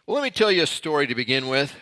Well, let me tell you a story to begin with.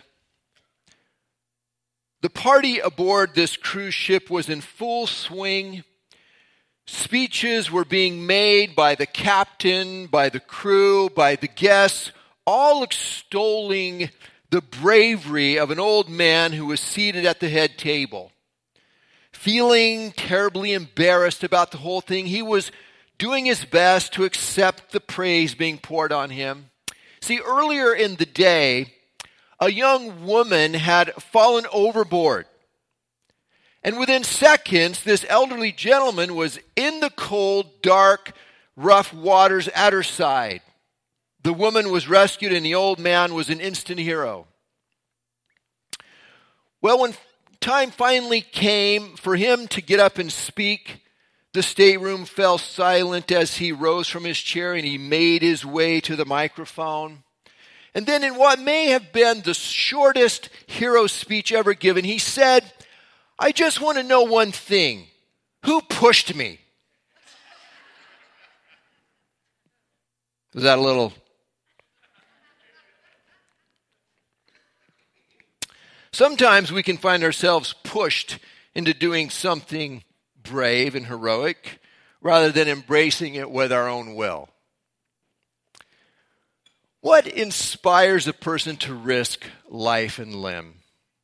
The party aboard this cruise ship was in full swing. Speeches were being made by the captain, by the crew, by the guests, all extolling the bravery of an old man who was seated at the head table. Feeling terribly embarrassed about the whole thing, he was doing his best to accept the praise being poured on him. See, earlier in the day, a young woman had fallen overboard. And within seconds, this elderly gentleman was in the cold, dark, rough waters at her side. The woman was rescued and the old man was an instant hero. Well, when time finally came for him to get up and speak, the stateroom fell silent as he rose from his chair and he made his way to the microphone. And then in what may have been the shortest hero speech ever given, he said, "I just want to know one thing. Who pushed me?" Was that a little? Sometimes we can find ourselves pushed into doing something brave and heroic rather than embracing it with our own will. What inspires a person to risk life and limb?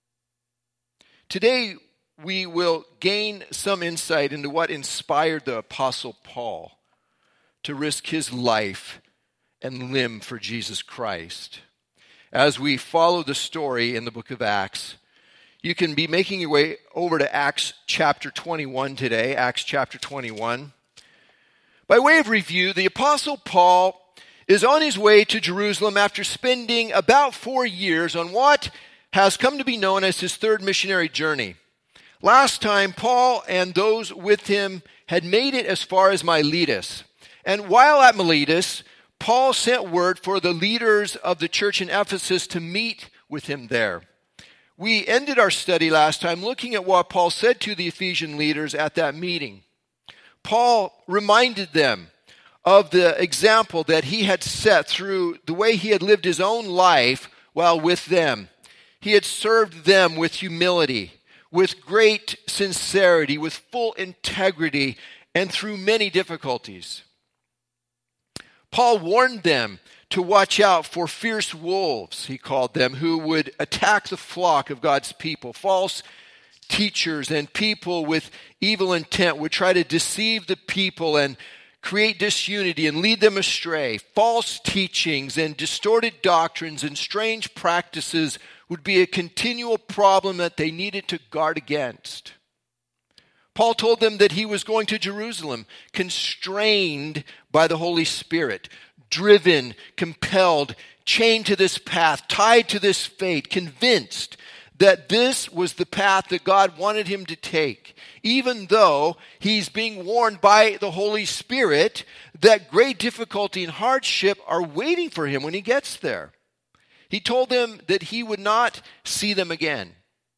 Today, we will gain some insight into what inspired the Apostle Paul to risk his life and limb for Jesus Christ. As we follow the story in the book of Acts, you can be making your way over to Acts chapter 21 today, Acts chapter 21. By way of review, the Apostle Paul is on his way to Jerusalem after spending about 4 years on what has come to be known as his third missionary journey. Last time, Paul and those with him had made it as far as Miletus. And while at Miletus, Paul sent word for the leaders of the church in Ephesus to meet with him there. We ended our study last time looking at what Paul said to the Ephesian leaders at that meeting. Paul reminded them of the example that he had set through the way he had lived his own life while with them. He had served them with humility, with great sincerity, with full integrity, and through many difficulties. Paul warned them to watch out for fierce wolves, he called them, who would attack the flock of God's people. False teachers and people with evil intent would try to deceive the people and create disunity and lead them astray. False teachings and distorted doctrines and strange practices would be a continual problem that they needed to guard against. Paul told them that he was going to Jerusalem, constrained by the Holy Spirit, driven, compelled, chained to this path, tied to this fate, convinced that this was the path that God wanted him to take, even though he's being warned by the Holy Spirit that great difficulty and hardship are waiting for him when he gets there. He told them that he would not see them again.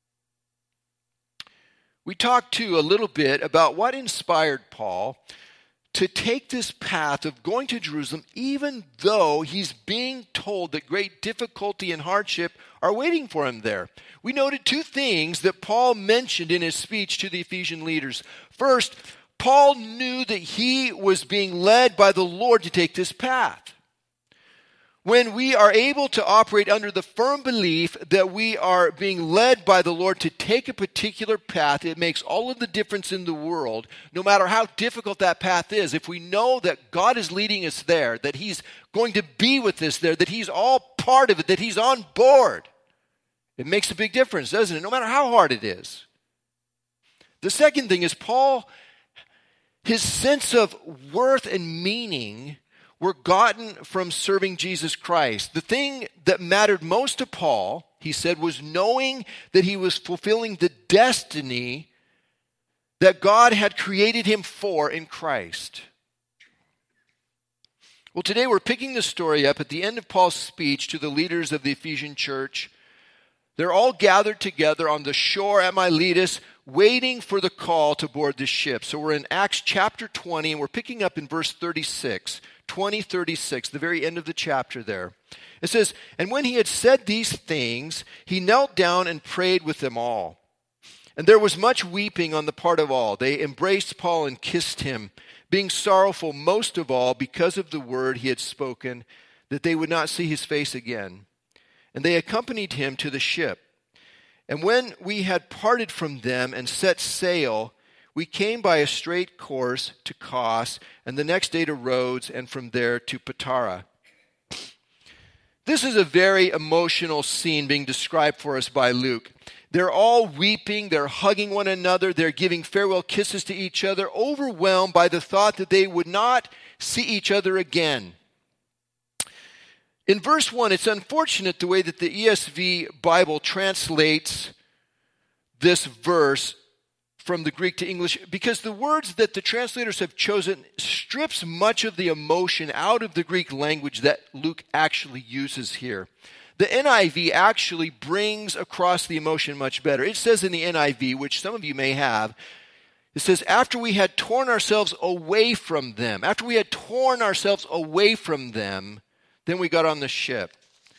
We talked too a little bit about what inspired Paul to take this path of going to Jerusalem, even though he's being told that great difficulty and hardship are waiting for him there. We noted two things that Paul mentioned in his speech to the Ephesian leaders. First, Paul knew that he was being led by the Lord to take this path. When we are able to operate under the firm belief that we are being led by the Lord to take a particular path, it makes all of the difference in the world, no matter how difficult that path is. If we know that God is leading us there, that he's going to be with us there, that he's all part of it, that he's on board, it makes a big difference, doesn't it? No matter how hard it is. The second thing is Paul, his sense of worth and meaning were gotten from serving Jesus Christ. The thing that mattered most to Paul, he said, was knowing that he was fulfilling the destiny that God had created him for in Christ. Well, today we're picking the story up at the end of Paul's speech to the leaders of the Ephesian church. They're all gathered together on the shore at Miletus, waiting for the call to board the ship. So we're in Acts chapter 20, and we're picking up in verse 36. 20:36, the very end of the chapter there. It says, "And when he had said these things, he knelt down and prayed with them all. And there was much weeping on the part of all. They embraced Paul and kissed him, being sorrowful most of all because of the word he had spoken, that they would not see his face again. And they accompanied him to the ship. And when we had parted from them and set sail, we came by a straight course to Kos, and the next day to Rhodes, and from there to Patara." This is a very emotional scene being described for us by Luke. They're all weeping, they're hugging one another, they're giving farewell kisses to each other, overwhelmed by the thought that they would not see each other again. In verse 1, it's unfortunate the way that the ESV Bible translates this verse from the Greek to English, because the words that the translators have chosen strips much of the emotion out of the Greek language that Luke actually uses here. The NIV actually brings across the emotion much better. It says in the NIV, which some of you may have, it says, "After we had torn ourselves away from them," after we had torn ourselves away from them, then we got on the ship.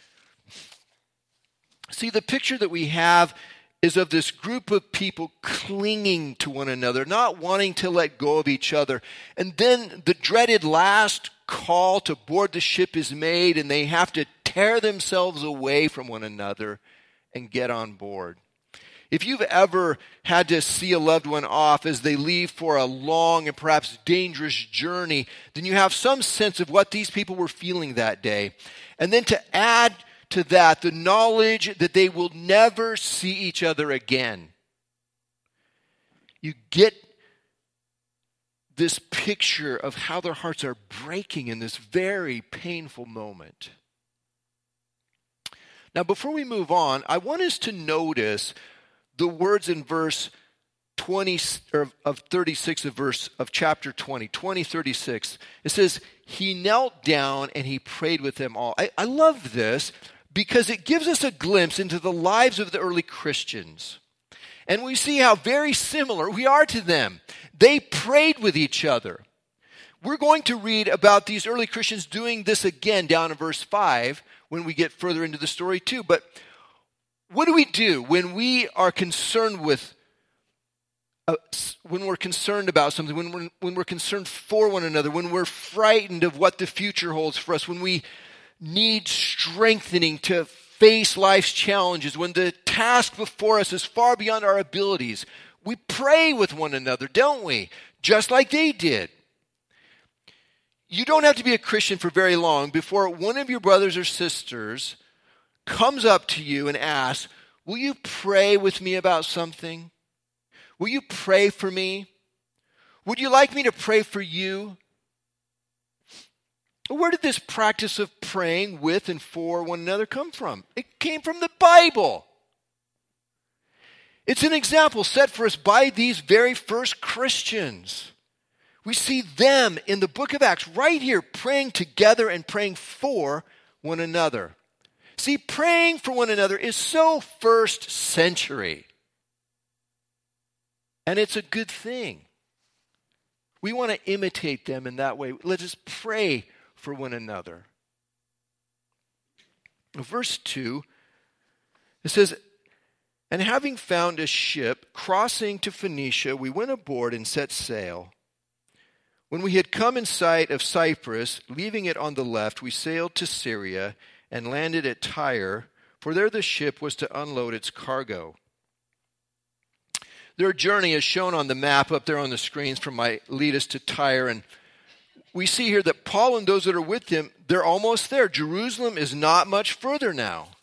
See, the picture that we have is of this group of people clinging to one another, not wanting to let go of each other. And then the dreaded last call to board the ship is made, and they have to tear themselves away from one another and get on board. If you've ever had to see a loved one off as they leave for a long and perhaps dangerous journey, then you have some sense of what these people were feeling that day. And then to add to that the knowledge that they will never see each other again. You get this picture of how their hearts are breaking in this very painful moment. Now, before we move on, I want us to notice the words in verse 20 of 36 of chapter 20:36. It says, "He knelt down and he prayed with them all." I love this because it gives us a glimpse into the lives of the early Christians. And we see how very similar we are to them. They prayed with each other. We're going to read about these early Christians doing this again down in verse 5 when we get further into the story too. But what do when we are concerned with, when we're concerned about something, when we're concerned for one another, when we're frightened of what the future holds for us, when we need strengthening to face life's challenges, when the task before us is far beyond our abilities, we pray with one another, don't we? Just like they did. You don't have to be a Christian for very long before one of your brothers or sisters comes up to you and asks, "Will you pray with me about something? Will you pray for me? Would you like me to pray for you?" Where did this practice of praying with and for one another come from? It came from the Bible. It's an example set for us by these very first Christians. We see them in the book of Acts right here praying together and praying for one another. See, praying for one another is so first century. And it's a good thing. We want to imitate them in that way. Let us pray for one another. Verse 2, it says, "And having found a ship crossing to Phoenicia, we went aboard and set sail. When we had come in sight of Cyprus, leaving it on the left, we sailed to Syria and landed at Tyre, for there the ship was to unload its cargo." Their journey is shown on the map up there on the screens from Miletus to Tyre, and we see here that Paul and those that are with him, they're almost there. Jerusalem is not much further now.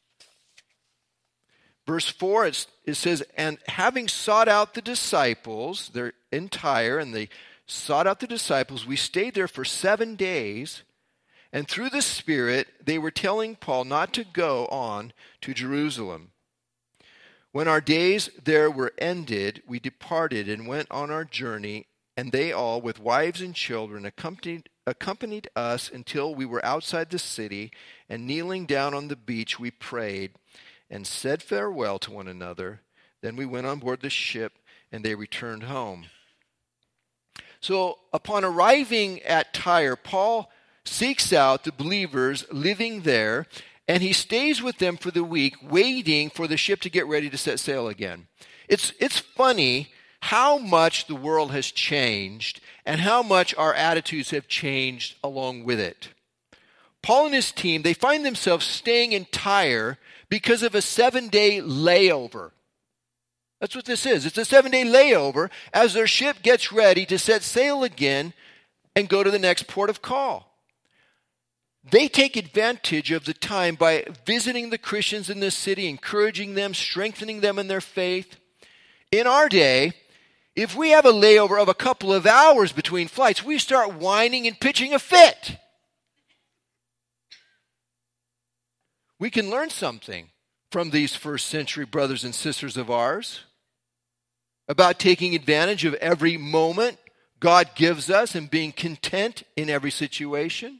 Verse 4, it says, "And having sought out the disciples," they're in Tyre, and they sought out the disciples, "we stayed there for 7 days, and through the Spirit they were telling Paul not to go on to Jerusalem. When our days there were ended, we departed and went on our journey, and they all, with wives and children, accompanied us until we were outside the city, and kneeling down on the beach we prayed and said farewell to one another. Then we went on board the ship, and they returned home." So upon arriving at Tyre, Paul seeks out the believers living there, and he stays with them for the week, waiting for the ship to get ready to set sail again. It's funny how much the world has changed and how much our attitudes have changed along with it. Paul and his team, they find themselves staying in Tyre because of a 7-day layover. That's what this is. It's a 7-day layover as their ship gets ready to set sail again and go to the next port of call. They take advantage of the time by visiting the Christians in this city, encouraging them, strengthening them in their faith. In our day, if we have a layover of a couple of hours between flights, we start whining and pitching a fit. We can learn something from these first century brothers and sisters of ours about taking advantage of every moment God gives us and being content in every situation.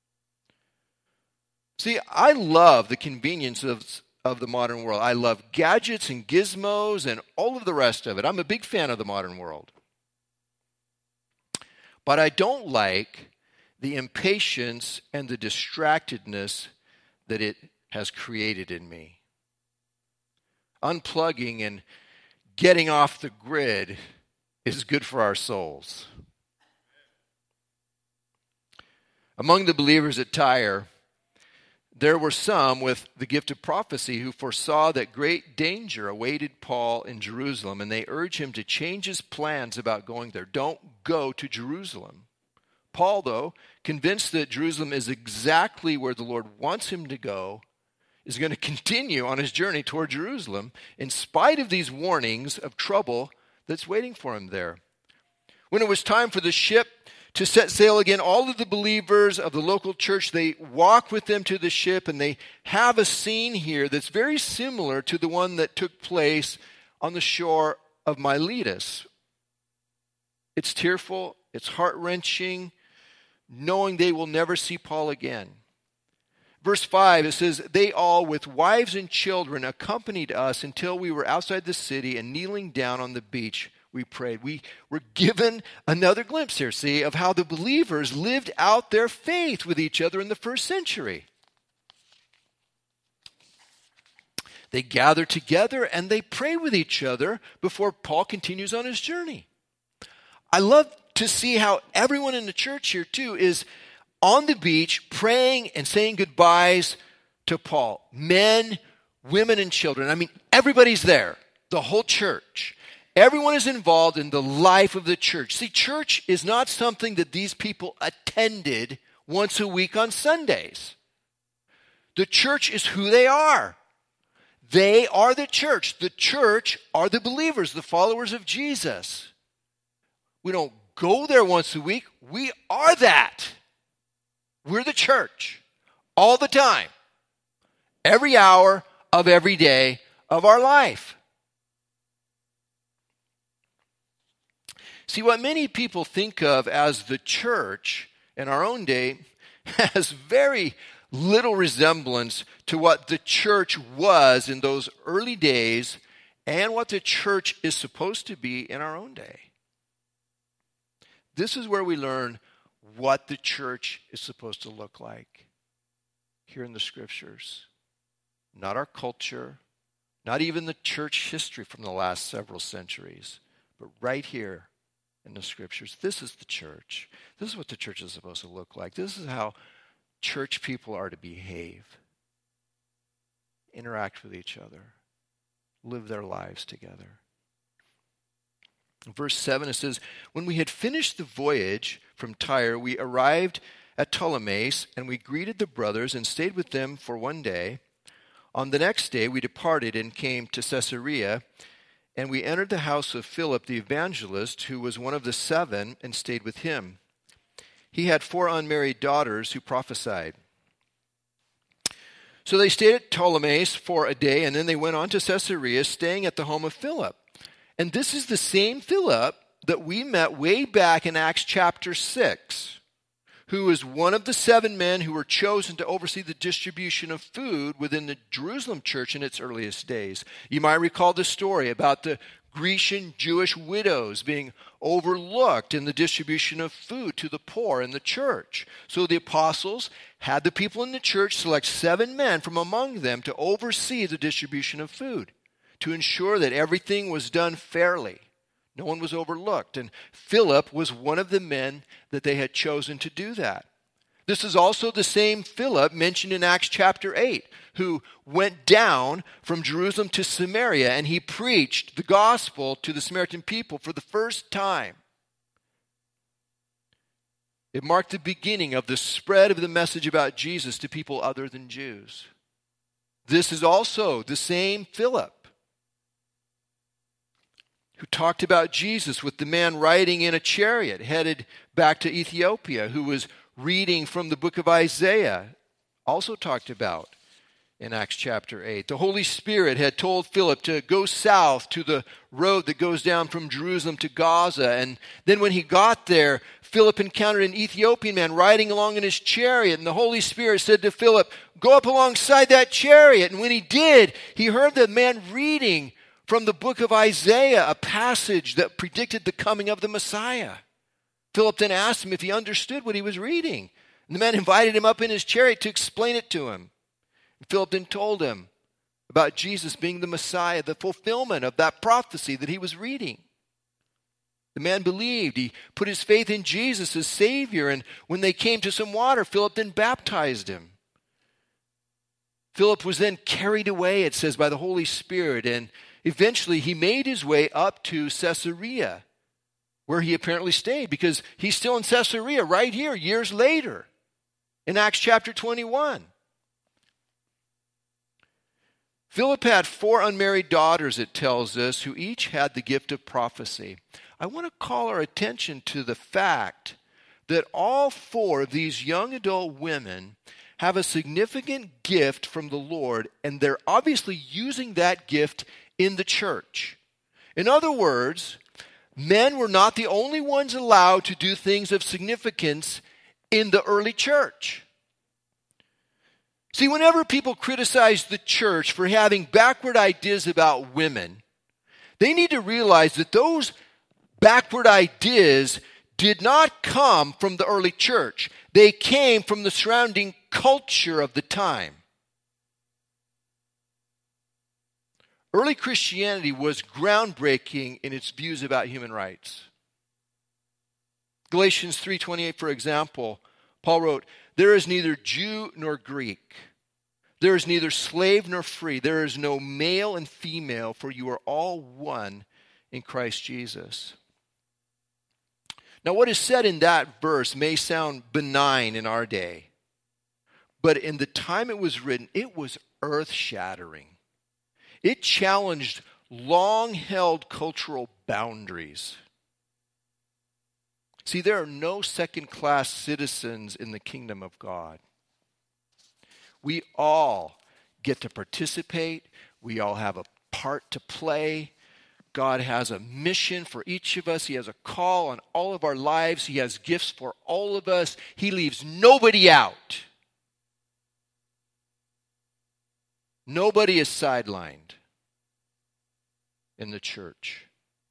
See, I love the convenience of the modern world. I love gadgets and gizmos and all of the rest of it. I'm a big fan of the modern world. But I don't like the impatience and the distractedness that it has created in me. Unplugging and getting off the grid is good for our souls. Among the believers at Tyre, there were some with the gift of prophecy who foresaw that great danger awaited Paul in Jerusalem, and they urged him to change his plans about going there. Don't go to Jerusalem. Paul, though, convinced that Jerusalem is exactly where the Lord wants him to go, is going to continue on his journey toward Jerusalem in spite of these warnings of trouble that's waiting for him there. When it was time for the ship to set sail again, all of the believers of the local church, they walk with them to the ship, and they have a scene here that's very similar to the one that took place on the shore of Miletus. It's tearful, it's heart-wrenching, knowing they will never see Paul again. Verse 5, it says, "They all with wives and children accompanied us until we were outside the city, and kneeling down on the beach, we prayed." We were given another glimpse here, see, of how the believers lived out their faith with each other in the first century. They gather together and they pray with each other before Paul continues on his journey. I love to see how everyone in the church here too is on the beach praying and saying goodbyes to Paul. Men, women, and children. I mean, everybody's there. The whole church. Everyone is involved in the life of the church. See, church is not something that these people attended once a week on Sundays. The church is who they are. They are the church. The church are the believers, the followers of Jesus. We don't go there once a week. We are that. We're the church all the time, every hour of every day of our life. See, what many people think of as the church in our own day has very little resemblance to what the church was in those early days and what the church is supposed to be in our own day. This is where we learn what the church is supposed to look like here in the scriptures. Not our culture, not even the church history from the last several centuries, but right here in the scriptures. This is the church. This is what the church is supposed to look like. This is how church people are to behave, interact with each other, live their lives together. In verse 7 it says, "When we had finished the voyage from Tyre, we arrived at Ptolemais, and we greeted the brothers and stayed with them for one day. On the next day we departed and came to Caesarea, and we entered the house of Philip the evangelist, who was one of the 7, and stayed with him. He had 4 unmarried daughters who prophesied. So they stayed at Ptolemais for a day, and then they went on to Caesarea, staying at the home of Philip. And this is the same Philip that we met way back in Acts chapter 6, who is one of the 7 men who were chosen to oversee the distribution of food within the Jerusalem church in its earliest days. You might recall the story about the Grecian Jewish widows being overlooked in the distribution of food to the poor in the church. So the apostles had the people in the church select 7 men from among them to oversee the distribution of food, to ensure that everything was done fairly. No one was overlooked. And Philip was one of the men that they had chosen to do that. This is also the same Philip mentioned in Acts chapter 8, who went down from Jerusalem to Samaria, and he preached the gospel to the Samaritan people for the first time. It marked the beginning of the spread of the message about Jesus to people other than Jews. This is also the same Philip who talked about Jesus with the man riding in a chariot headed back to Ethiopia, who was reading from the book of Isaiah, also talked about in Acts chapter 8. The Holy Spirit had told Philip to go south to the road that goes down from Jerusalem to Gaza. And then when he got there, Philip encountered an Ethiopian man riding along in his chariot. And the Holy Spirit said to Philip, "Go up alongside that chariot." And when he did, he heard the man reading from the book of Isaiah, a passage that predicted the coming of the Messiah. Philip then asked him if he understood what he was reading. And the man invited him up in his chariot to explain it to him. And Philip then told him about Jesus being the Messiah, the fulfillment of that prophecy that he was reading. The man believed. He put his faith in Jesus as Savior. And when they came to some water, Philip then baptized him. Philip was then carried away, it says, by the Holy Spirit. And eventually he made his way up to Caesarea, where he apparently stayed, because he's still in Caesarea right here years later in Acts chapter 21. Philip had 4 unmarried daughters, it tells us, who each had the gift of prophecy. I want to call our attention to the fact that all 4 of these young adult women have a significant gift from the Lord, and they're obviously using that gift in the church. In other words, men were not the only ones allowed to do things of significance in the early church. See, whenever people criticize the church for having backward ideas about women, they need to realize that those backward ideas did not come from the early church. They came from the surrounding culture of the time. Early Christianity was groundbreaking in its views about human rights. Galatians 3:28, for example, Paul wrote, "There is neither Jew nor Greek. There is neither slave nor free. There is no male and female, for you are all one in Christ Jesus." Now, what is said in that verse may sound benign in our day, but in the time it was written, it was earth-shattering. It challenged long-held cultural boundaries. See, there are no second-class citizens in the kingdom of God. We all get to participate. We all have a part to play. God has a mission for each of us. He has a call on all of our lives. He has gifts for all of us. He leaves nobody out. Nobody is sidelined in the church.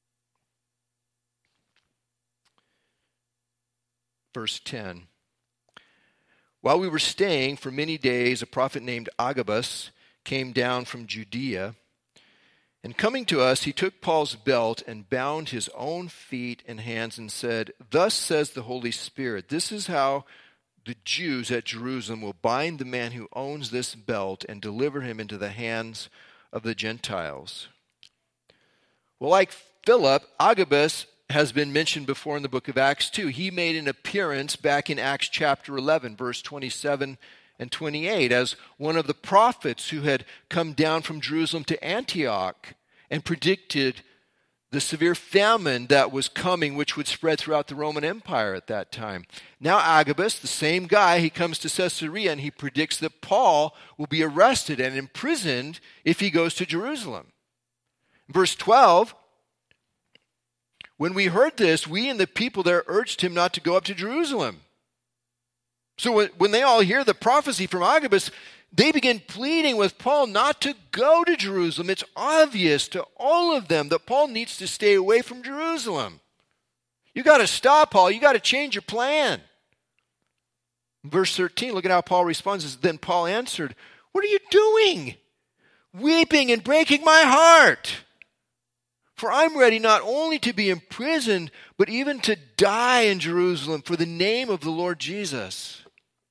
Verse 10. While we were staying for many days, a prophet named Agabus came down from Judea. And coming to us, he took Paul's belt and bound his own feet and hands and said, "Thus says the Holy Spirit, this is how the Jews at Jerusalem will bind the man who owns this belt and deliver him into the hands of the Gentiles." Well, like Philip, Agabus has been mentioned before in the book of Acts too. He made an appearance back in Acts chapter 11, verse 27 and 28, as one of the prophets who had come down from Jerusalem to Antioch and predicted the severe famine that was coming, which would spread throughout the Roman Empire at that time. Now Agabus, the same guy, he comes to Caesarea and he predicts that Paul will be arrested and imprisoned if he goes to Jerusalem. Verse 12, when we heard this, we and the people there urged him not to go up to Jerusalem. So when they all hear the prophecy from Agabus, they begin pleading with Paul not to go to Jerusalem. It's obvious to all of them that Paul needs to stay away from Jerusalem. You got to stop, Paul. You got to change your plan. Verse 13, look at how Paul responds. Then Paul answered, "What are you doing? Weeping and breaking my heart. For I'm ready not only to be imprisoned, but even to die in Jerusalem for the name of the Lord Jesus."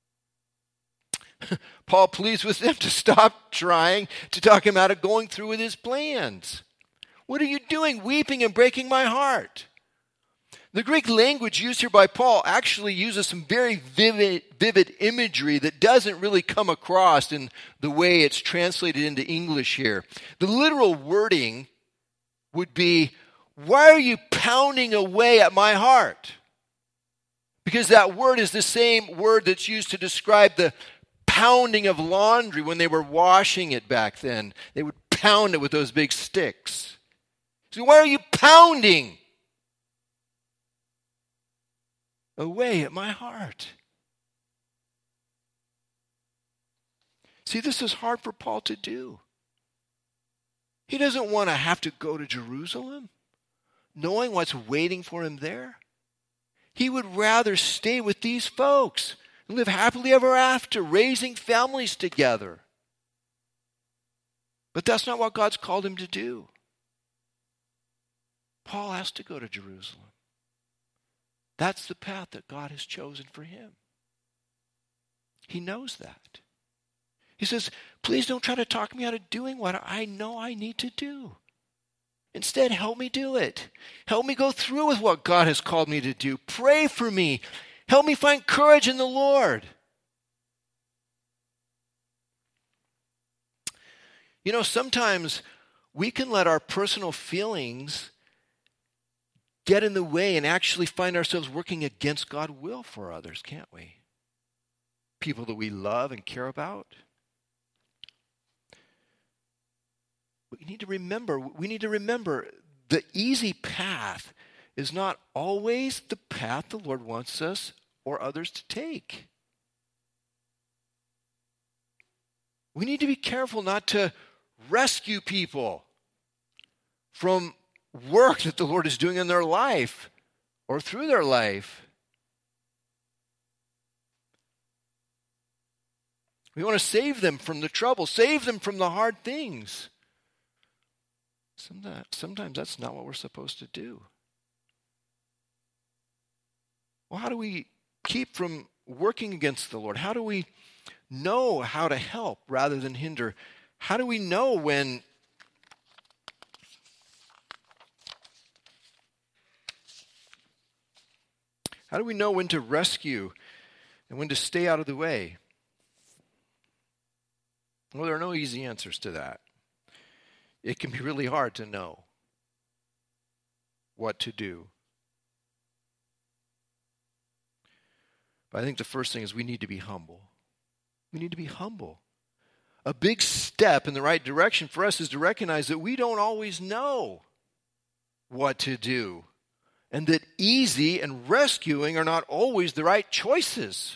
Paul pleads with them to stop trying to talk him out of going through with his plans. What are you doing, weeping and breaking my heart? The Greek language used here by Paul actually uses some very vivid imagery that doesn't really come across in the way it's translated into English here. The literal wording would be, "Why are you pounding away at my heart?" Because that word is the same word that's used to describe the pounding of laundry when they were washing it back then. They would pound it with those big sticks. So why are you pounding away at my heart? See, this is hard for Paul to do. He doesn't want to have to go to Jerusalem, knowing what's waiting for him there. He would rather stay with these folks and live happily ever after, raising families together. But that's not what God's called him to do. Paul has to go to Jerusalem. That's the path that God has chosen for him. He knows that. He says, "Please don't try to talk me out of doing what I know I need to do. Instead, help me do it. Help me go through with what God has called me to do. Pray for me. Help me find courage in the Lord." You know, sometimes we can let our personal feelings get in the way and actually find ourselves working against God's will for others, can't we? People that we love and care about. We need to remember the easy path is not always the path the Lord wants us or others to take. We need to be careful not to rescue people from work that the Lord is doing in their life or through their life. We want to save them from the trouble, save them from the hard things. Sometimes that's not what we're supposed to do. Well, how do we keep from working against the Lord? How do we know how to help rather than hinder? How do we know when to rescue and when to stay out of the way? Well, there are no easy answers to that. It can be really hard to know what to do. But I think the first thing is we need to be humble. We need to be humble. A big step in the right direction for us is to recognize that we don't always know what to do, and that easy and rescuing are not always the right choices.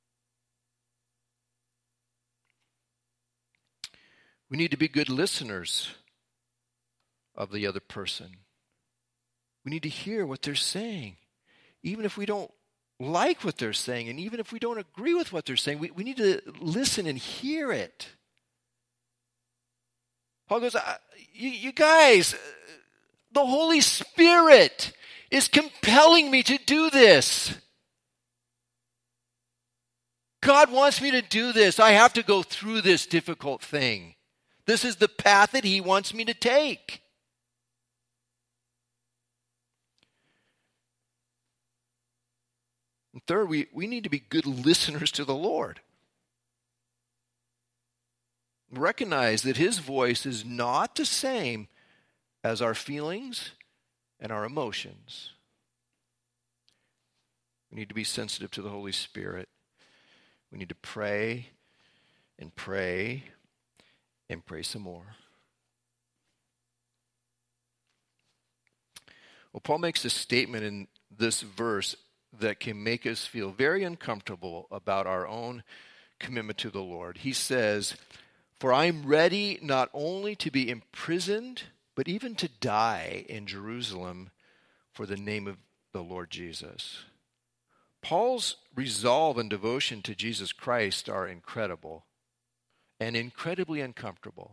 We need to be good listeners of the other person. We need to hear what they're saying, even if we don't like what they're saying, and even if we don't agree with what they're saying, we need to listen and hear it. Paul goes, you guys, the Holy Spirit is compelling me to do this. God wants me to do this. I have to go through this difficult thing. This is the path that He wants me to take. And third, we need to be good listeners to the Lord. Recognize that His voice is not the same as our feelings and our emotions. We need to be sensitive to the Holy Spirit. We need to pray and pray and pray some more. Well, Paul makes a statement in this verse that can make us feel very uncomfortable about our own commitment to the Lord. He says, "For I am ready not only to be imprisoned, but even to die in Jerusalem for the name of the Lord Jesus." Paul's resolve and devotion to Jesus Christ are incredible and incredibly uncomfortable.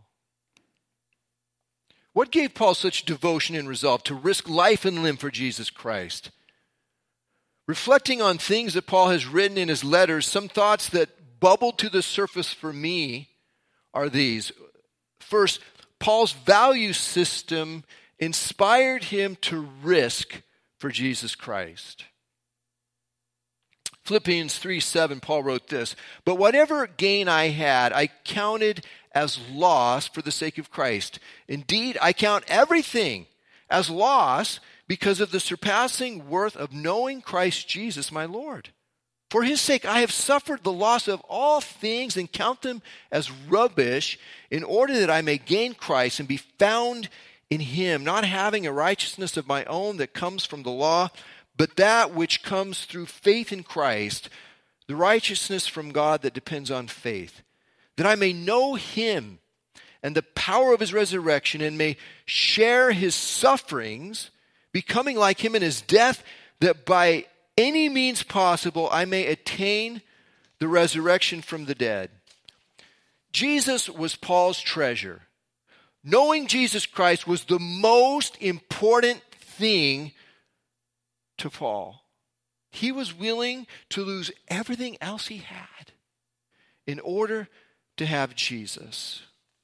What gave Paul such devotion and resolve to risk life and limb for Jesus Christ? Reflecting on things that Paul has written in his letters, some thoughts that bubbled to the surface for me are these. First, Paul's value system inspired him to risk for Jesus Christ. Philippians 3:7, Paul wrote this, "But whatever gain I had, I counted as loss for the sake of Christ. Indeed, I count everything as loss because of the surpassing worth of knowing Christ Jesus my Lord. For his sake I have suffered the loss of all things and count them as rubbish, in order that I may gain Christ and be found in him, not having a righteousness of my own that comes from the law, but that which comes through faith in Christ, the righteousness from God that depends on faith, that I may know him and the power of his resurrection, and may share his sufferings, becoming like him in his death, that by any means possible I may attain the resurrection from the dead." Jesus was Paul's treasure. Knowing Jesus Christ was the most important thing to Paul. He was willing to lose everything else he had in order to have Jesus.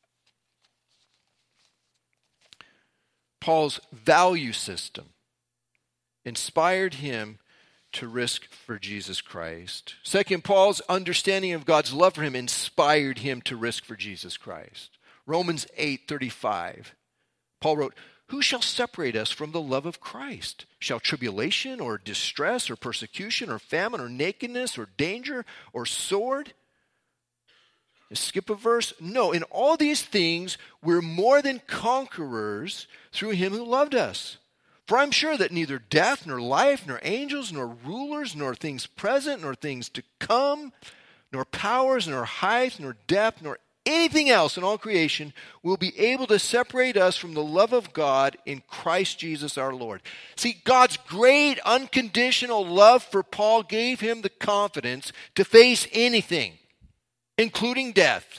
Paul's value system inspired him to risk for Jesus Christ. Second, Paul's understanding of God's love for him inspired him to risk for Jesus Christ. Romans 8:35, Paul wrote, "Who shall separate us from the love of Christ? Shall tribulation or distress or persecution or famine or nakedness or danger or sword?" Skip a verse. "No, in all these things we're more than conquerors through him who loved us. For I'm sure that neither death, nor life, nor angels, nor rulers, nor things present, nor things to come, nor powers, nor height, nor depth, nor anything else in all creation will be able to separate us from the love of God in Christ Jesus our Lord." See, God's great unconditional love for Paul gave him the confidence to face anything, including death.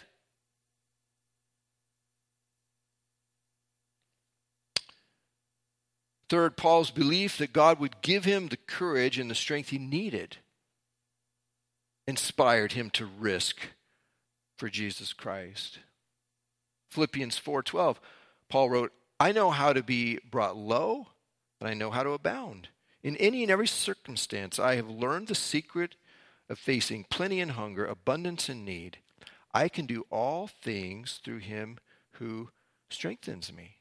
Third, Paul's belief that God would give him the courage and the strength he needed inspired him to risk for Jesus Christ. Philippians 4:12, Paul wrote, "I know how to be brought low, and I know how to abound. In any and every circumstance, I have learned the secret of facing plenty and hunger, abundance and need. I can do all things through him who strengthens me."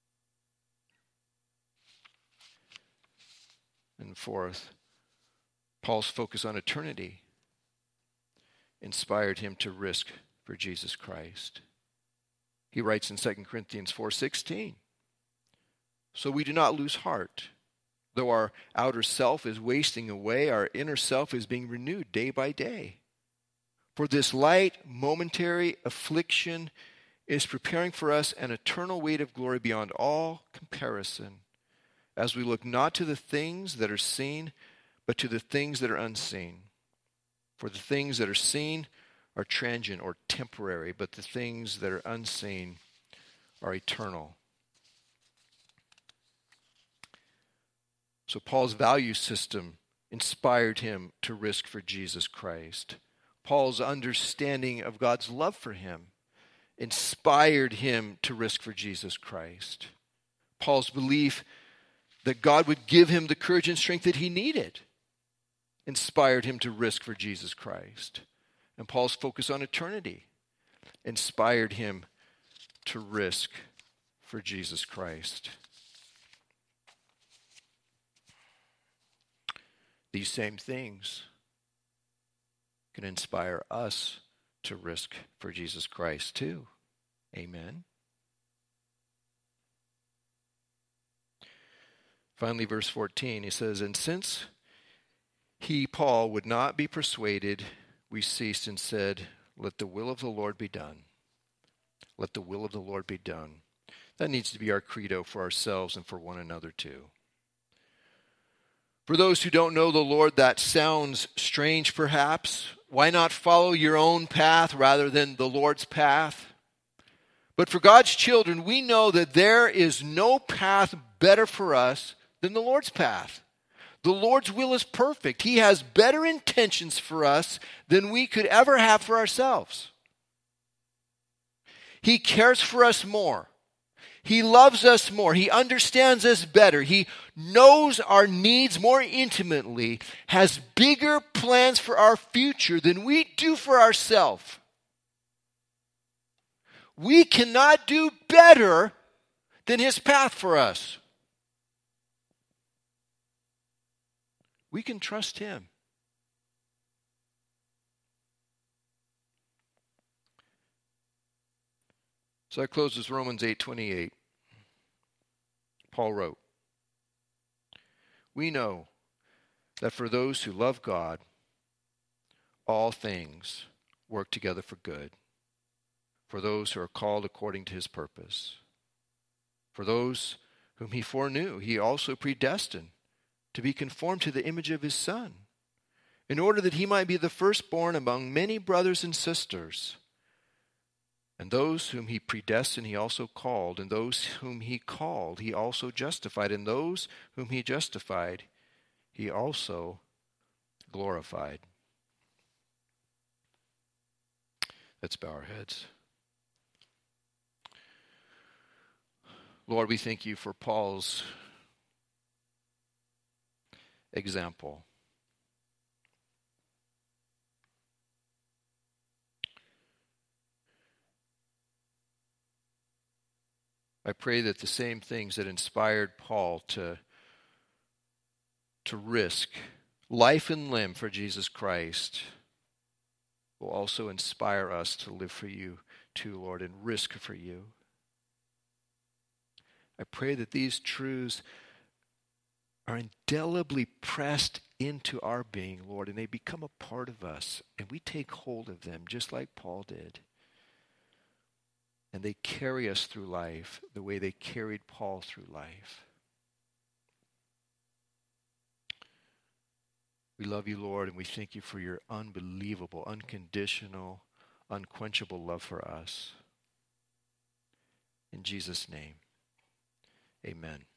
And fourth, Paul's focus on eternity inspired him to risk for Jesus Christ. He writes in 2 Corinthians 4:16, "So we do not lose heart. Though our outer self is wasting away, our inner self is being renewed day by day. For this light, momentary affliction is preparing for us an eternal weight of glory beyond all comparison, as we look not to the things that are seen, but to the things that are unseen. For the things that are seen are transient or temporary, but the things that are unseen are eternal." So Paul's value system inspired him to risk for Jesus Christ. Paul's understanding of God's love for him inspired him to risk for Jesus Christ. Paul's belief that God would give him the courage and strength that he needed inspired him to risk for Jesus Christ. And Paul's focus on eternity inspired him to risk for Jesus Christ. These same things can inspire us to risk for Jesus Christ too. Amen. Finally, verse 14, he says, "And since he, Paul, would not be persuaded, we we ceased and said, let the will of the Lord be done. Let the will of the Lord be done. That needs to be our credo for ourselves and for one another too. For those who don't know the Lord, that sounds strange perhaps. Why not follow your own path rather than the Lord's path? But for God's children, we know that there is no path better for us than the Lord's path. The Lord's will is perfect. He has better intentions for us than we could ever have for ourselves. He cares for us more. He loves us more. He understands us better. He knows our needs more intimately, has bigger plans for our future than we do for ourselves. We cannot do better than His path for us. We can trust Him. So I close with Romans 8:28. Paul wrote, we know that for those who love God, all things work together for good, for those who are called according to His purpose. For those whom He foreknew, He also predestined to be conformed to the image of His Son, in order that He might be the firstborn among many brothers and sisters. And those whom He predestined, He also called. And those whom He called, He also justified. And those whom He justified, He also glorified. Let's bow our heads. Lord, we thank You for Paul's example. I pray that the same things that inspired Paul to risk life and limb for Jesus Christ will also inspire us to live for You too, Lord, and risk for You. I pray that these truths are indelibly pressed into our being, Lord, and they become a part of us, and we take hold of them just like Paul did. And they carry us through life the way they carried Paul through life. We love You, Lord, and we thank You for Your unbelievable, unconditional, unquenchable love for us. In Jesus' name, amen.